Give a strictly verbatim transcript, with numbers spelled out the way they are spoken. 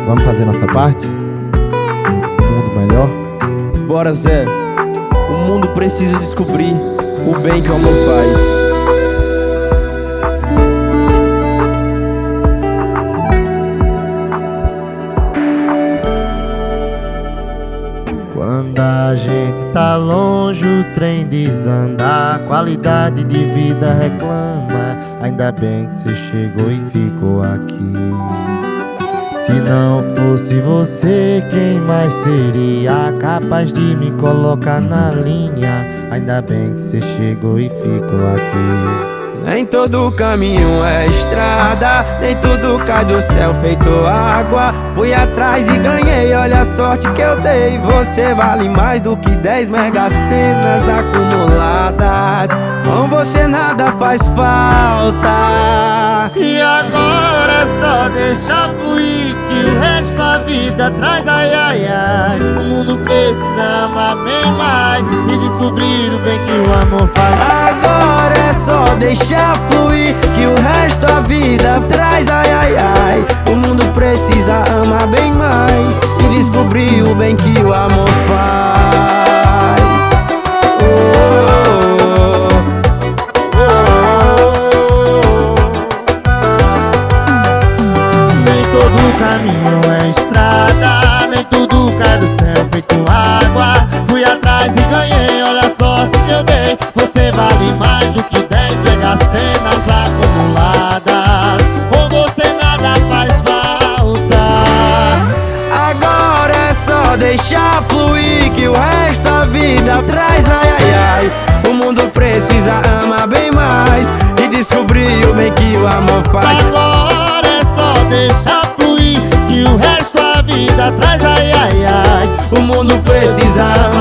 Vamos fazer nossa parte? Um mundo melhor? Bora, Zé. O mundo precisa descobrir o bem que o amor faz. Quando a gente tá longe, o trem desanda, a qualidade de vida reclama. Ainda bem que cê chegou e ficou aqui. Se não fosse você, quem mais seria capaz de me colocar na linha? Ainda bem que cê chegou e ficou aqui. Nem todo caminho é estrada, nem tudo cai do céu feito água. Fui atrás e ganhei, olha a sorte que eu dei. Você vale mais do que dez mega-senas acumuladas. Com você nada faz falta. E agora é só deixar fluir, que o resto da vida traz ai ai ai. O mundo precisa amar bem mais e descobrir o bem que o amor faz. Agora é só deixar fluir, que o resto da vida traz ai ai ai. O mundo precisa amar bem mais e descobrir o bem que o amor faz. Oh, oh, oh. Nem todo caminho é estrada, nem tudo cai do céu feito água. Fui atrás e ganhei, olha a sorte que eu dei. Você vale mais do que dez mega-senas acumuladas. Com você nada faz falta. Agora é só deixar fluir, que o resto da vida traz ai ai ai. O mundo precisa amar bem mais e descobrir o bem que o amor faz. Agora é só deixar fluir, que o resto da vida traz ai ai ai. O mundo precisa amar